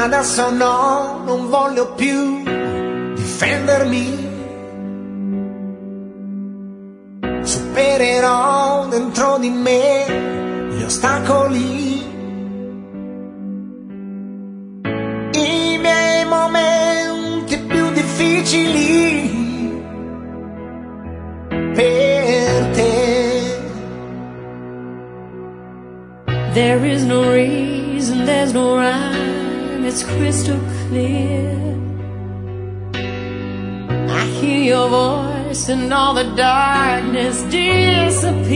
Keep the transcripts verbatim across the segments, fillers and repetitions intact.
Adesso no, non voglio più difendermi. Supererò dentro di me gli ostacoli, i miei momenti più difficili per te. There is no reason, there's no rhyme, it's crystal clear. I hear your voice and all the darkness disappears.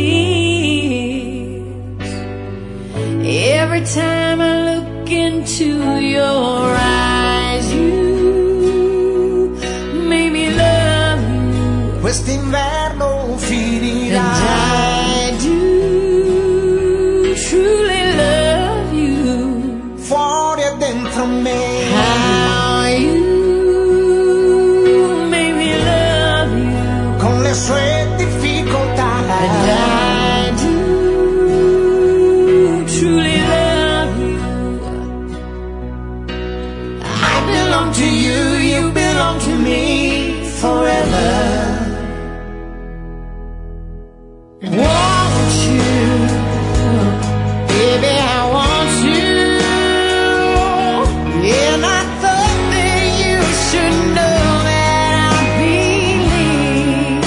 Every time I look into your eyes, you make me love you. Quest'inverno finirà. And I do truly love you. Fuori e dentro me. How you make me love you. Con le sue difficoltà. And I do truly love you. I belong to you, you belong to me forever. Want you, baby, I want you. And I thought that you should know that I believe.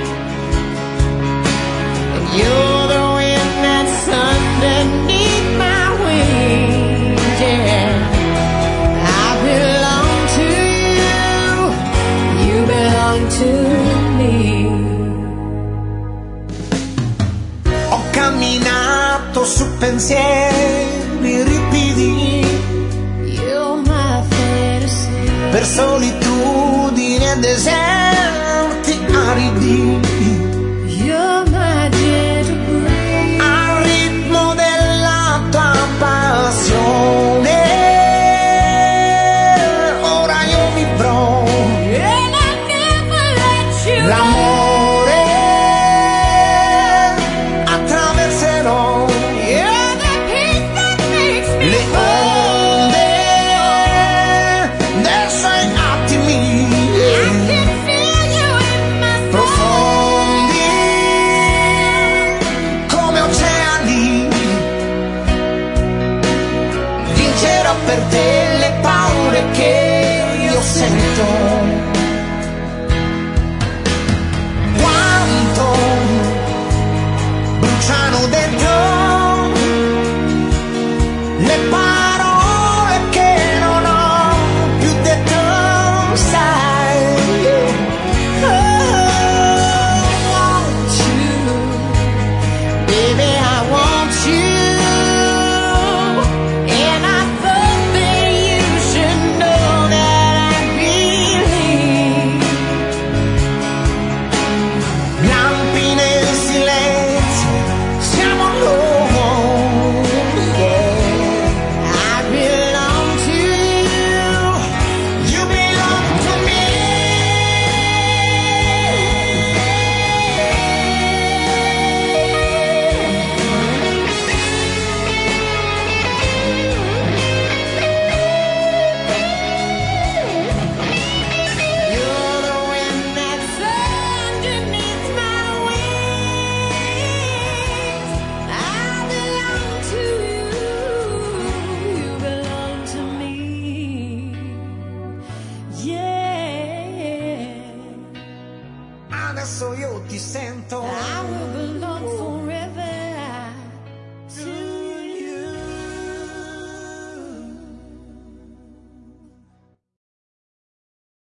And you're the wind that's underneath my wings, yeah. I belong to you, you belong to me. Ho camminato su pensieri ripidi, You're my fantasy. per solitudini e deserti aridi, You're my gentle breeze. al ritmo della tua passione. Ora io vivrò And I never let you l'amore, attraverserò You're the peace that makes me le whole. onde dei suoi attimi I can feel you in my soul. profondi come oceani. Vincerò per te le paure che io sento. Quanto bruciano dentro le parole che non ho più detto, sai. Oh, want you, baby, I want you. And I thought that you should know that I believe. Lampi nel silenzio, siamo alone, yeah. I belong to you, you belong to me. You're the wind that's underneath my wings. I belong to you, you belong to me. Yeah. Adesso io ti sento. I will belong forever.